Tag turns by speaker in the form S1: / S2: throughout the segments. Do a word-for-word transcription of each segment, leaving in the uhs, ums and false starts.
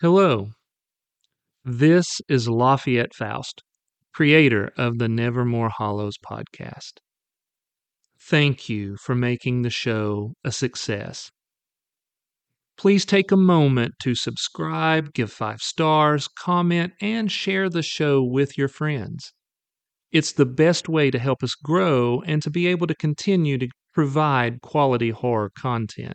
S1: Hello, this is Lafayette Faust, creator of the Nevermore Hollows podcast. Thank you for making the show a success. Please take a moment to subscribe, give five stars, comment, and share the show with your friends. It's the best way to help us grow and to be able to continue to provide quality horror content.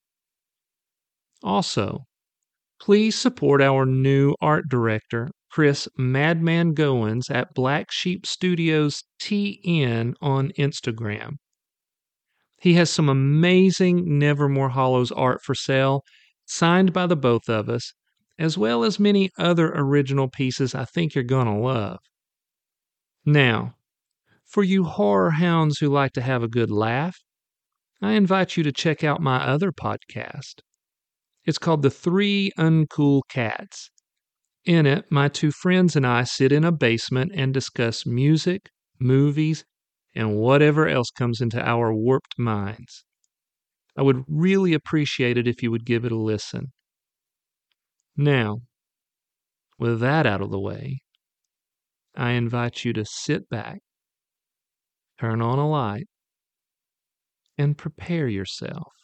S1: Also, please support our new art director, Chris Madman Goins at Black Sheep Studios T N on Instagram. He has some amazing Nevermore Hollows art for sale, signed by the both of us, as well as many other original pieces I think you're going to love. Now, for you horror hounds who like to have a good laugh, I invite you to check out my other podcast. It's called The Three Uncool Cats. In it, my two friends and I sit in a basement and discuss music, movies, and whatever else comes into our warped minds. I would really appreciate it if you would give it a listen. Now, with that out of the way, I invite you to sit back, turn on a light, and prepare yourself.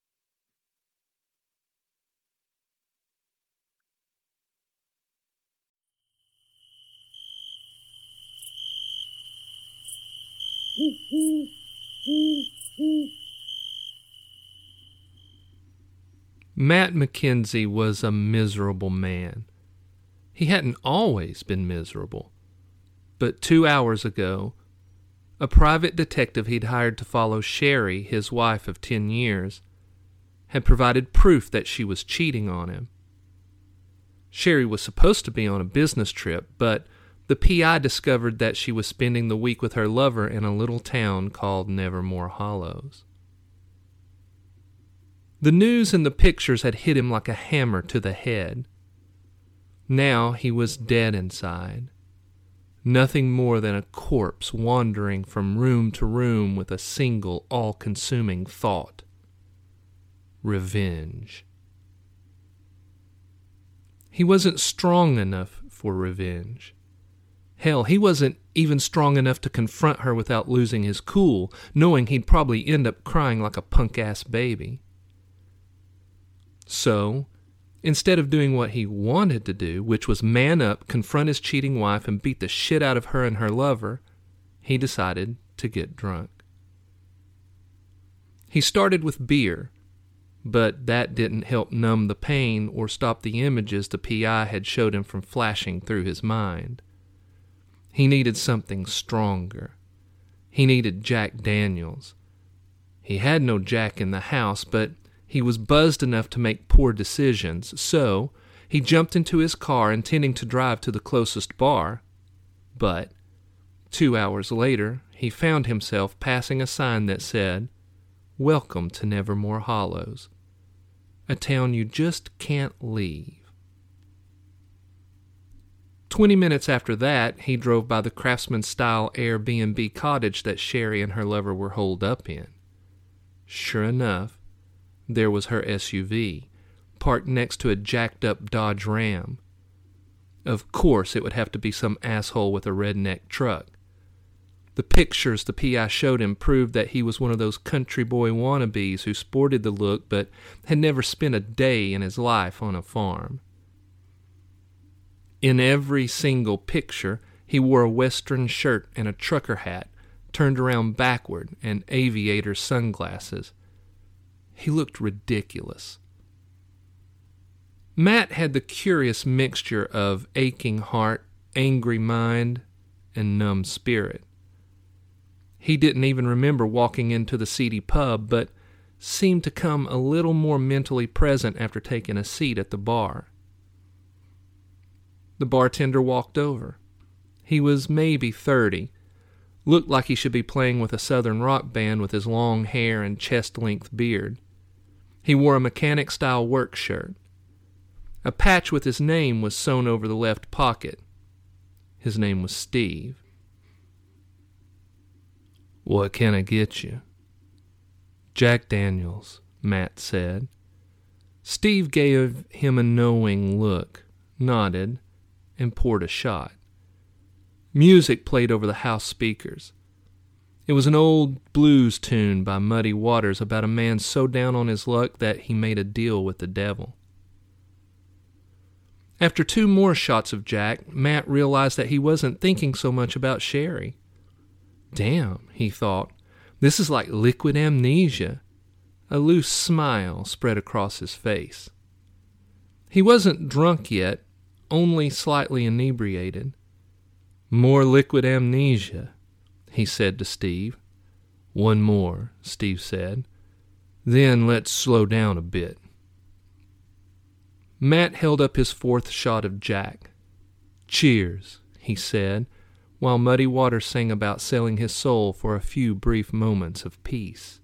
S1: Matt McKenzie was a miserable man. He hadn't always been miserable. But two hours ago, a private detective he'd hired to follow Sherry, his wife of ten years, had provided proof that she was cheating on him. Sherry was supposed to be on a business trip, but the P I discovered that she was spending the week with her lover in a little town called Nevermore Hollows. The news and the pictures had hit him like a hammer to the head. Now he was dead inside. Nothing more than a corpse wandering from room to room with a single, all-consuming thought. Revenge. He wasn't strong enough for revenge. Hell, he wasn't even strong enough to confront her without losing his cool, knowing he'd probably end up crying like a punk-ass baby. So, instead of doing what he wanted to do, which was man up, confront his cheating wife, and beat the shit out of her and her lover, he decided to get drunk. He started with beer, but that didn't help numb the pain or stop the images the P I had showed him from flashing through his mind. He needed something stronger. He needed Jack Daniels. He had no Jack in the house, but he was buzzed enough to make poor decisions, so he jumped into his car intending to drive to the closest bar. But two hours later, he found himself passing a sign that said, "Welcome to Nevermore Hollows, a town you just can't leave." Twenty minutes after that, he drove by the craftsman-style Airbnb cottage that Sherry and her lover were holed up in. Sure enough, there was her S U V, parked next to a jacked-up Dodge Ram. Of course, it would have to be some asshole with a redneck truck. The pictures the P I showed him proved that he was one of those country boy wannabes who sported the look but had never spent a day in his life on a farm. In every single picture, he wore a western shirt and a trucker hat, turned around backward, and aviator sunglasses. He looked ridiculous. Matt had the curious mixture of aching heart, angry mind, and numb spirit. He didn't even remember walking into the seedy pub, but seemed to come a little more mentally present after taking a seat at the bar. The bartender walked over. He was maybe thirty, looked like he should be playing with a southern rock band with his long hair and chest-length beard. He wore a mechanic-style work shirt. A patch with his name was sewn over the left pocket. His name was Steve. "What can I get you?" "Jack Daniels," Matt said. Steve gave him a knowing look, nodded, and poured a shot. Music played over the house speakers. It was an old blues tune by Muddy Waters about a man so down on his luck that he made a deal with the devil. After two more shots of Jack, Matt realized that he wasn't thinking so much about Sherry. Damn, he thought, this is like liquid amnesia. A loose smile spread across his face. He wasn't drunk yet, only slightly inebriated. More liquid amnesia, he said to Steve. One more, Steve said. Then let's slow down a bit. Matt held up his fourth shot of Jack. Cheers, he said, while Muddy Waters sang about selling his soul for a few brief moments of peace.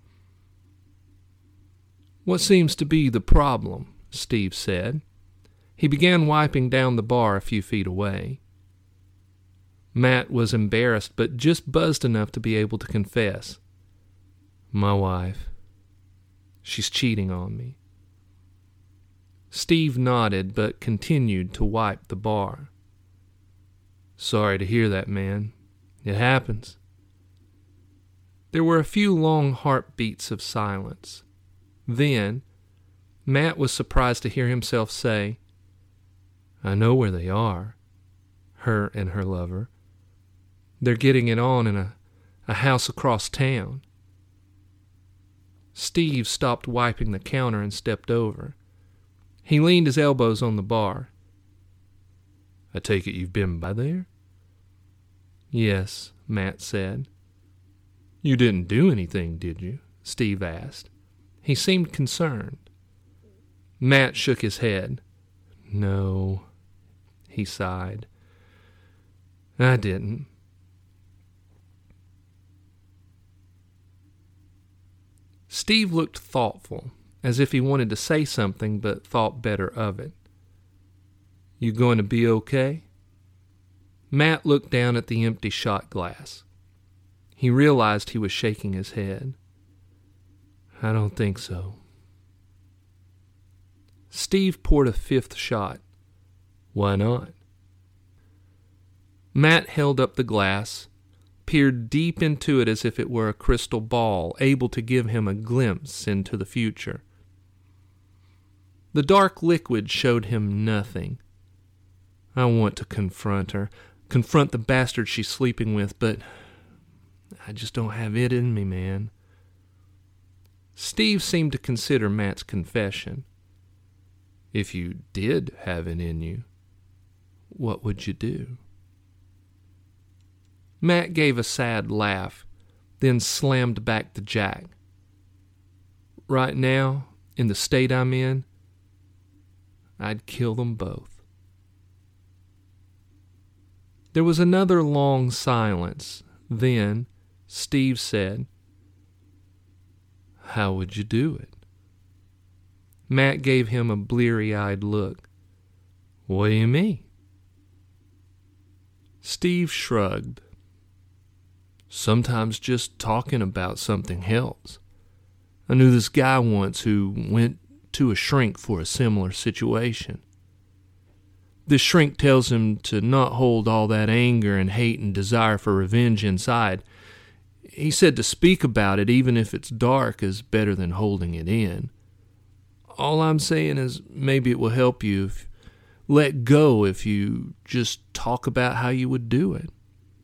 S1: What seems to be the problem? Steve said. He began wiping down the bar a few feet away. Matt was embarrassed, but just buzzed enough to be able to confess. My wife. She's cheating on me. Steve nodded, but continued to wipe the bar. Sorry to hear that, man. It happens. There were a few long heartbeats of silence. Then, Matt was surprised to hear himself say, I know where they are, her and her lover. They're getting it on in a, a house across town. Steve stopped wiping the counter and stepped over. He leaned his elbows on the bar. I take it you've been by there? Yes, Matt said. You didn't do anything, did you? Steve asked. He seemed concerned. Matt shook his head. No, he sighed. I didn't. Steve looked thoughtful, as if he wanted to say something but thought better of it. You going to be okay? Matt looked down at the empty shot glass. He realized he was shaking his head. I don't think so. Steve poured a fifth shot. Why not? Matt held up the glass, peered deep into it as if it were a crystal ball, able to give him a glimpse into the future. The dark liquid showed him nothing. I want to confront her, confront the bastard she's sleeping with, but I just don't have it in me, man. Steve seemed to consider Matt's confession. If you did have it in you, what would you do? Matt gave a sad laugh, then slammed back the Jack. Right now, in the state I'm in, I'd kill them both. There was another long silence. Then Steve said, How would you do it? Matt gave him a bleary-eyed look. What do you mean? Steve shrugged. Sometimes just talking about something helps. I knew this guy once who went to a shrink for a similar situation. This shrink tells him to not hold all that anger and hate and desire for revenge inside. He said to speak about it, even if it's dark, is better than holding it in. All I'm saying is maybe it will help you if, let go if you just talk about how you would do it.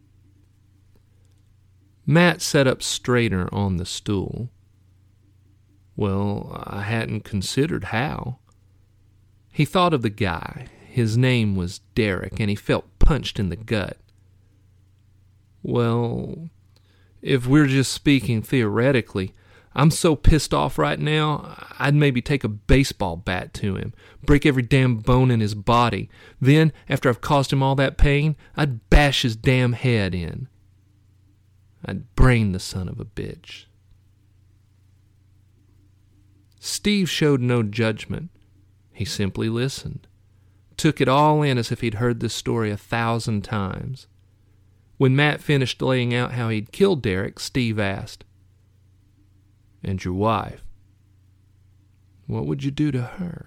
S1: Matt sat up straighter on the stool. Well, I hadn't considered how. He thought of the guy. His name was Derek, and he felt punched in the gut. Well, if we're just speaking theoretically, I'm so pissed off right now, I'd maybe take a baseball bat to him, break every damn bone in his body. Then, after I've caused him all that pain, I'd bash his damn head in. I'd brain the son of a bitch. Steve showed no judgment. He simply listened, took it all in as if he'd heard this story a thousand times. When Matt finished laying out how he'd killed Derek, Steve asked, And your wife? What would you do to her?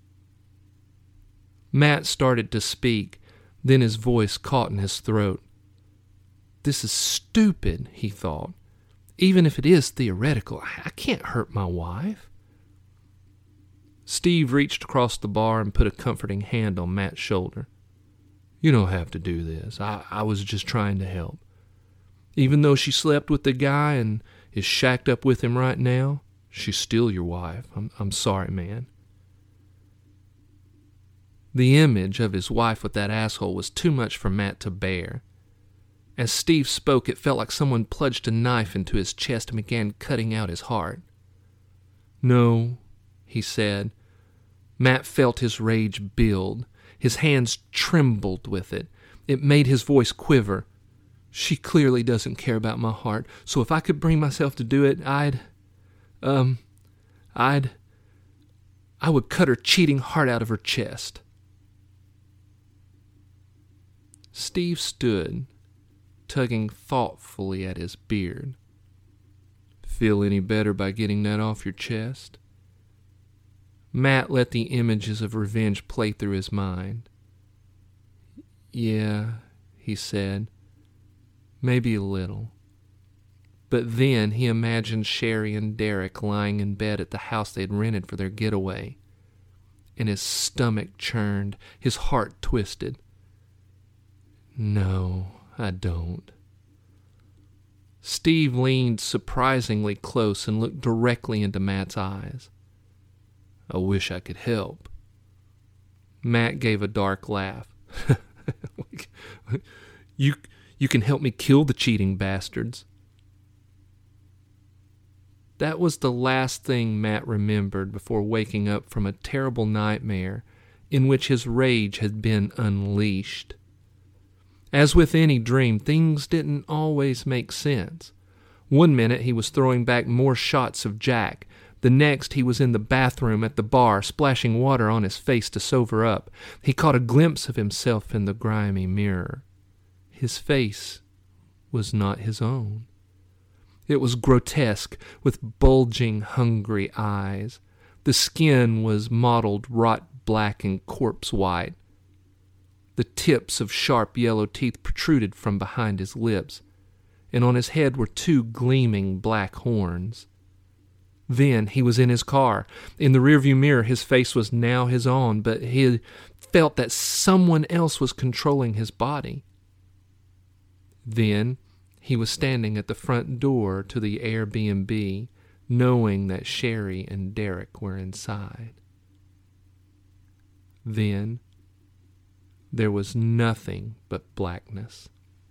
S1: Matt started to speak, then his voice caught in his throat. This is stupid, he thought. Even if it is theoretical, I can't hurt my wife. Steve reached across the bar and put a comforting hand on Matt's shoulder. You don't have to do this. I, I was just trying to help. Even though she slept with the guy and is shacked up with him right now, she's still your wife. I'm, I'm sorry, man. The image of his wife with that asshole was too much for Matt to bear. As Steve spoke, it felt like someone plunged a knife into his chest and began cutting out his heart. No, he said. Matt felt his rage build. His hands trembled with it. It made his voice quiver. She clearly doesn't care about my heart, so if I could bring myself to do it, I'd... Um... I'd... I would cut her cheating heart out of her chest. Steve stood, tugging thoughtfully at his beard. Feel any better by getting that off your chest? Matt let the images of revenge play through his mind. Yeah, he said. Maybe a little. But then he imagined Sherry and Derek lying in bed at the house they'd rented for their getaway. And his stomach churned, his heart twisted. No, I don't. Steve leaned surprisingly close and looked directly into Matt's eyes. I wish I could help. Matt gave a dark laugh. you, you can help me kill the cheating bastards. That was the last thing Matt remembered before waking up from a terrible nightmare in which his rage had been unleashed. As with any dream, things didn't always make sense. One minute he was throwing back more shots of Jack. The next he was in the bathroom at the bar, splashing water on his face to sober up. He caught a glimpse of himself in the grimy mirror. His face was not his own. It was grotesque, with bulging, hungry eyes. The skin was mottled rot black and corpse white. The tips of sharp yellow teeth protruded from behind his lips, and on his head were two gleaming black horns. Then he was in his car. In the rearview mirror, his face was now his own, but he felt that someone else was controlling his body. Then he was standing at the front door to the Airbnb, knowing that Sherry and Derek were inside. Then there was nothing but blackness.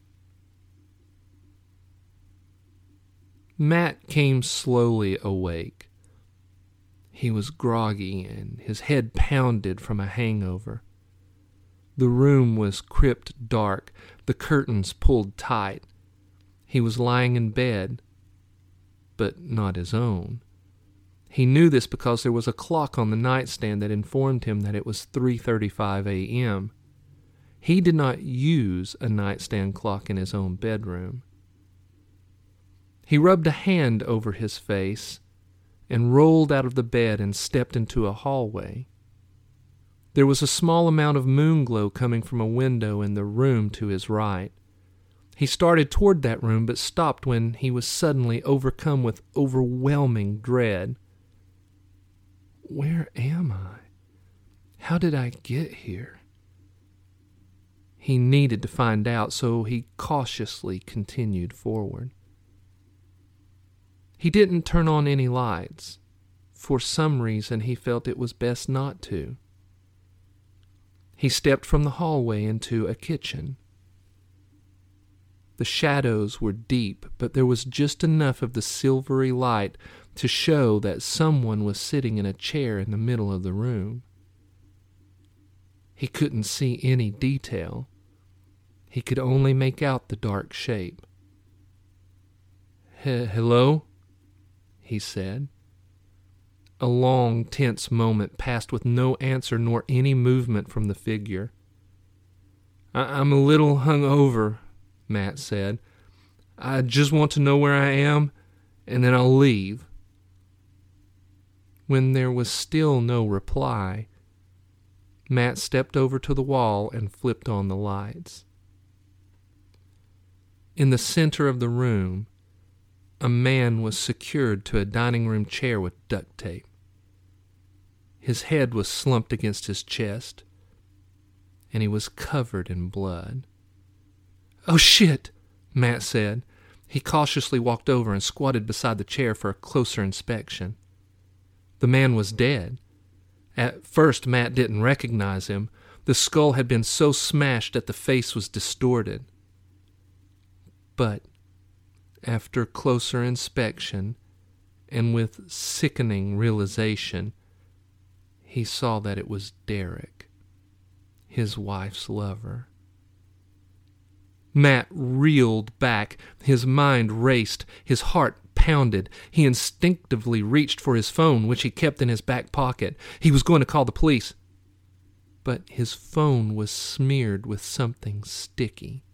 S1: Matt came slowly awake. He was groggy and his head pounded from a hangover. The room was crypt dark, the curtains pulled tight. He was lying in bed, but not his own. He knew this because there was a clock on the nightstand that informed him that it was three thirty-five a.m. He did not use a nightstand clock in his own bedroom. He rubbed a hand over his face and rolled out of the bed and stepped into a hallway. There was a small amount of moonglow coming from a window in the room to his right. He started toward that room but stopped when he was suddenly overcome with overwhelming dread. Where am I? How did I get here? He needed to find out, so he cautiously continued forward. He didn't turn on any lights. For some reason, he felt it was best not to. He stepped from the hallway into a kitchen. The shadows were deep, but there was just enough of the silvery light to show that someone was sitting in a chair in the middle of the room. He couldn't see any detail. He could only make out the dark shape. "Hello?" he said. A long, tense moment passed with no answer nor any movement from the figure. I- I'm a little hungover, Matt said. I just want to know where I am, and then I'll leave. When there was still no reply, Matt stepped over to the wall and flipped on the lights. In the center of the room, a man was secured to a dining room chair with duct tape. His head was slumped against his chest, and he was covered in blood. "Oh, shit," Matt said. He cautiously walked over and squatted beside the chair for a closer inspection. The man was dead. At first, Matt didn't recognize him. The skull had been so smashed that the face was distorted. But after closer inspection, and with sickening realization, he saw that it was Derek, his wife's lover. Matt reeled back. His mind raced. His heart pounded. He instinctively reached for his phone, which he kept in his back pocket. He was going to call the police. But his phone was smeared with something sticky.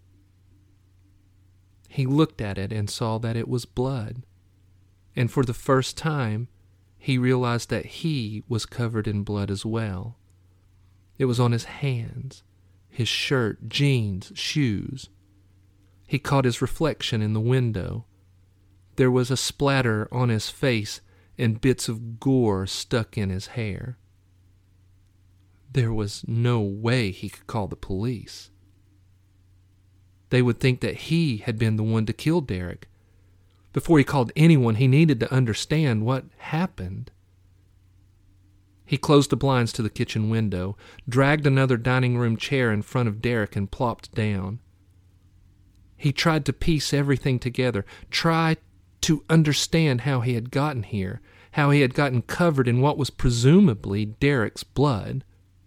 S1: He looked at it and saw that it was blood. And for the first time, he realized that he was covered in blood as well. It was on his hands, his shirt, jeans, shoes. He caught his reflection in the window. There was a splatter on his face and bits of gore stuck in his hair. There was no way he could call the police. They would think that he had been the one to kill Derek. Before he called anyone, he needed to understand what happened. He closed the blinds to the kitchen window, dragged another dining room chair in front of Derek, and plopped down. He tried to piece everything together, try to understand how he had gotten here, how he had gotten covered in what was presumably Derek's blood.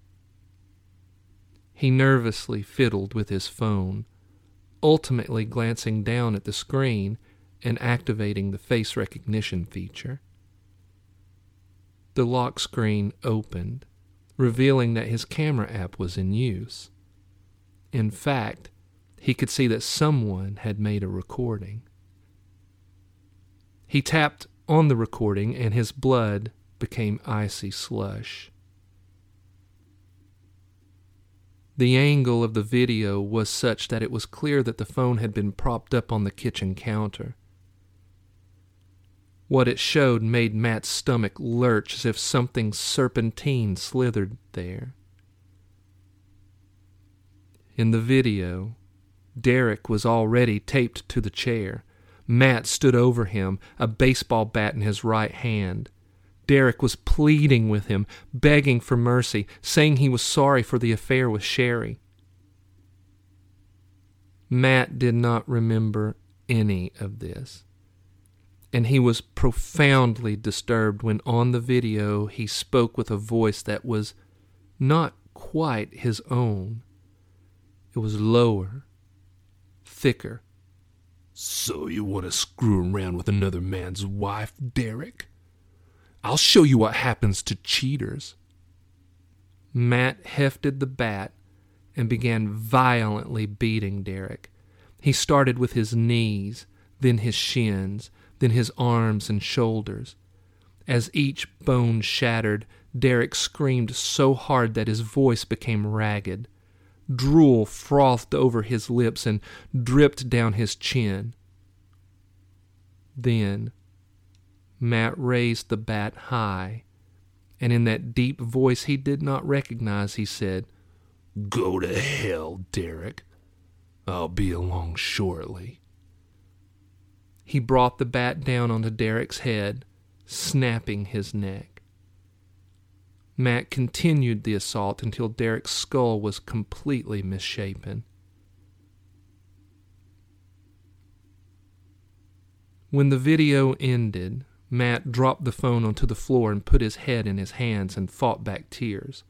S1: He nervously fiddled with his phone, ultimately glancing down at the screen and activating the face recognition feature. The lock screen opened, revealing that his camera app was in use. In fact, he could see that someone had made a recording. He tapped on the recording and his blood became icy slush. The angle of the video was such that it was clear that the phone had been propped up on the kitchen counter. What it showed made Matt's stomach lurch as if something serpentine slithered there. In the video, Derek was already taped to the chair. Matt stood over him, a baseball bat in his right hand. Derek was pleading with him, begging for mercy, saying he was sorry for the affair with Sherry. Matt did not remember any of this, and he was profoundly disturbed when on the video he spoke with a voice that was not quite his own. It was lower, thicker.
S2: "So you want to screw around with another man's wife, Derek? I'll show you what happens to cheaters."
S1: Matt hefted the bat and began violently beating Derek. He started with his knees, then his shins, then his arms and shoulders. As each bone shattered, Derek screamed so hard that his voice became ragged. Drool frothed over his lips and dripped down his chin. Then Matt raised the bat high, and in that deep voice he did not recognize, he said,
S2: "Go to hell, Derek. I'll be along shortly."
S1: He brought the bat down onto Derek's head, snapping his neck. Matt continued the assault until Derek's skull was completely misshapen. When the video ended, Matt dropped the phone onto the floor and put his head in his hands and fought back tears.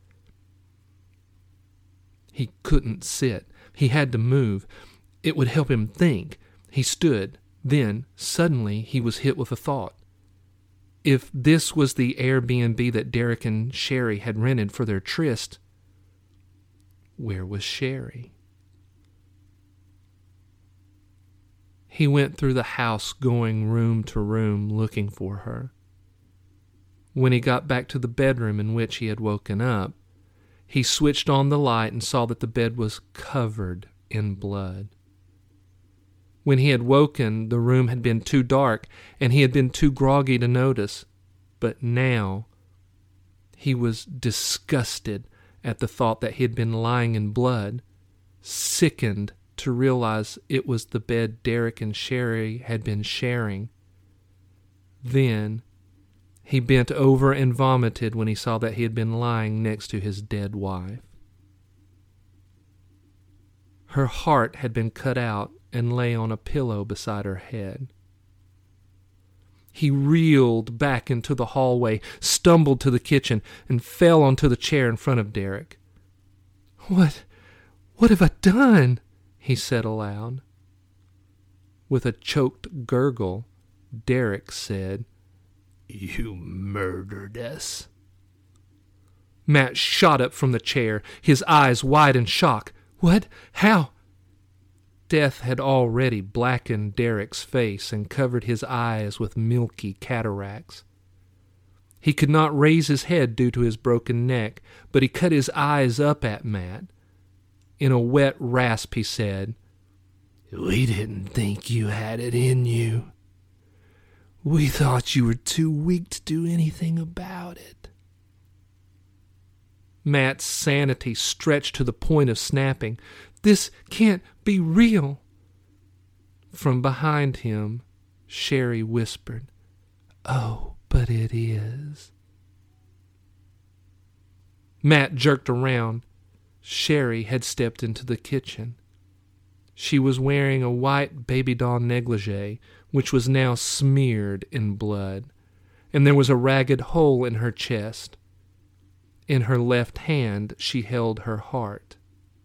S1: He couldn't sit. He had to move. It would help him think. He stood. Then, suddenly, he was hit with a thought. If this was the Airbnb that Derek and Sherry had rented for their tryst, where was Sherry? He went through the house, going room to room, looking for her. When he got back to the bedroom in which he had woken up, he switched on the light and saw that the bed was covered in blood. When he had woken, the room had been too dark, and he had been too groggy to notice. But now he was disgusted at the thought that he had been lying in blood, sickened to realize it was the bed Derek and Sherry had been sharing. Then he bent over and vomited when he saw that he had been lying next to his dead wife. Her heart had been cut out and lay on a pillow beside her head. He reeled back into the hallway, stumbled to the kitchen, and fell onto the chair in front of Derek. What, what have I done? He said aloud. With a choked gurgle, Derek said,
S2: You murdered us.
S1: Matt shot up from the chair, his eyes wide in shock. What? How? Death had already blackened Derek's face and covered his eyes with milky cataracts. He could not raise his head due to his broken neck, but he cut his eyes up at Matt. In a wet rasp he said,
S2: We didn't think you had it in you. We thought you were too weak to do anything about it.
S1: Matt's sanity stretched to the point of snapping. This can't be real. From behind him, Sherry whispered, Oh, but it is. Matt jerked around. Sherry had stepped into the kitchen. She was wearing a white baby doll negligee, which was now smeared in blood, and there was a ragged hole in her chest. In her left hand, she held her heart.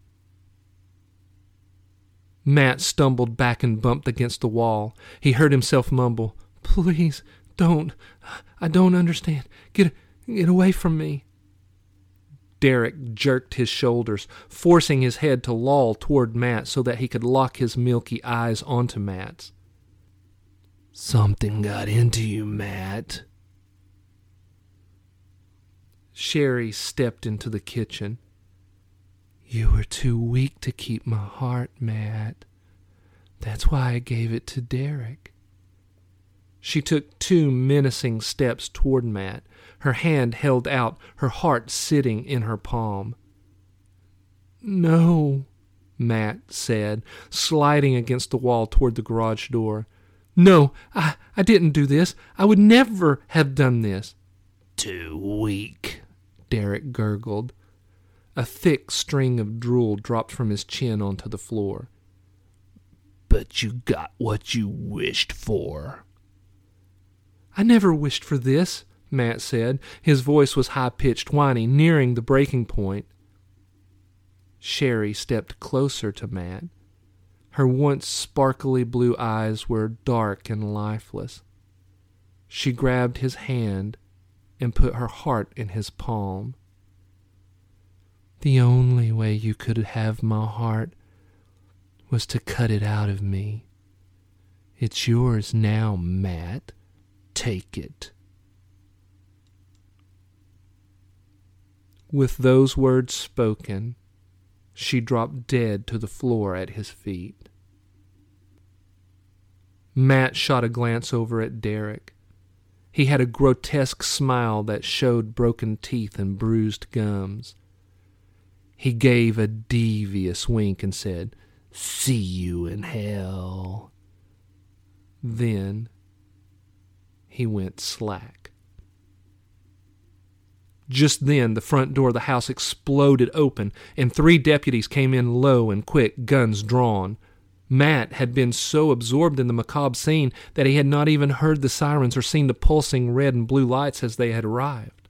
S1: Matt stumbled back and bumped against the wall. He heard himself mumble, Please, don't. I don't understand. Get, get away from me. Derek jerked his shoulders, forcing his head to loll toward Matt so that he could lock his milky eyes onto Matt's.
S2: Something got into you, Matt.
S1: Sherry stepped into the kitchen. You were too weak to keep my heart, Matt. That's why I gave it to Derek. She took two menacing steps toward Matt, her hand held out, her heart sitting in her palm. No, Matt said, sliding against the wall toward the garage door. No, I, I didn't do this. I would never have done this.
S2: Too weak,
S1: Derek gurgled. A thick string of drool dropped from his chin onto the floor.
S2: But you got what you wished for.
S1: I never wished for this, Matt said. His voice was high-pitched, whiny, nearing the breaking point. Sherry stepped closer to Matt. Her once sparkly blue eyes were dark and lifeless. She grabbed his hand and put her heart in his palm. The only way you could have my heart was to cut it out of me. It's yours now, Matt. Take it. With those words spoken, she dropped dead to the floor at his feet. Matt shot a glance over at Derek. He had a grotesque smile that showed broken teeth and bruised gums. He gave a devious wink and said, See you in hell. Then he went slack. Just then, the front door of the house exploded open, and three deputies came in low and quick, guns drawn. Matt had been so absorbed in the macabre scene that he had not even heard the sirens or seen the pulsing red and blue lights as they had arrived.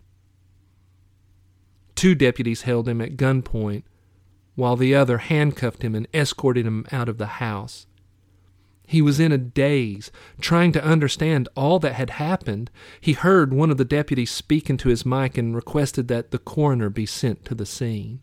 S1: Two deputies held him at gunpoint, while the other handcuffed him and escorted him out of the house. He was in a daze, trying to understand all that had happened. He heard one of the deputies speak into his mic and requested that the coroner be sent to the scene.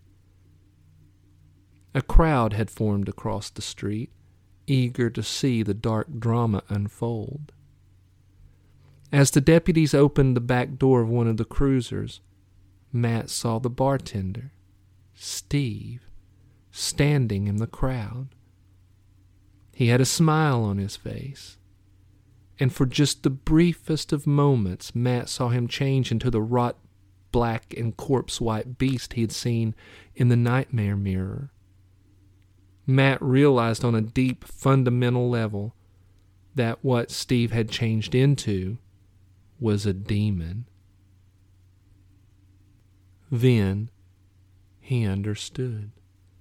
S1: A crowd had formed across the street, eager to see the dark drama unfold.
S2: As the deputies opened the back door of one of the cruisers, Matt saw the bartender, Steve, standing in the crowd. He had a smile on his face, and for just the briefest of moments, Matt saw him change into the wrought black and corpse-white beast he had seen in the nightmare mirror. Matt realized on a deep, fundamental level that what Steve had changed into was a demon. Then he understood.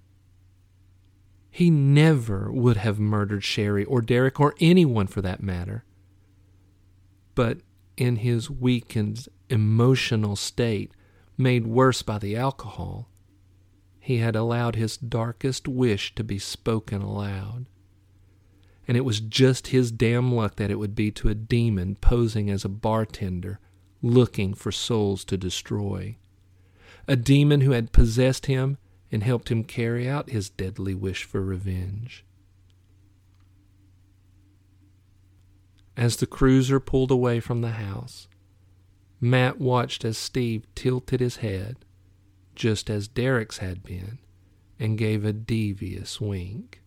S2: He never would have murdered Sherry or Derek or anyone for that matter. But in his weakened emotional state, made worse by the alcohol, he had allowed his darkest wish to be spoken aloud. And it was just his damn luck that it would be to a demon posing as a bartender, looking for souls to destroy. A demon who had possessed him and helped him carry out his deadly wish for revenge. As the cruiser pulled away from the house, Matt watched as Steve tilted his head, just as Derek's had been, and gave a devious wink.